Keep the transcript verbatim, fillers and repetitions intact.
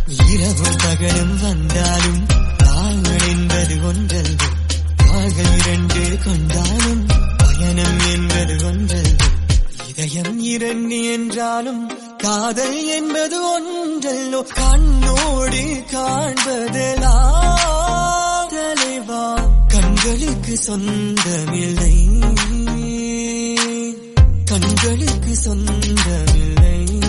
இரவும் பகலும் வந்தாலும் கால்கள் என்பது ஒன்றல்து, கால்கள் இரண்டு கொண்டாலும் பயணம் என்பது ஒன்றல்து, இதயம் இரண்டு என்றாலும் காதல் என்பது ஒன்றல்லோ. கண்ணோடு காண்பதெல்லாம் தலைவா கண்களுக்கு சொந்தமில்லை, கண்களுக்கு சொந்தமில்லை.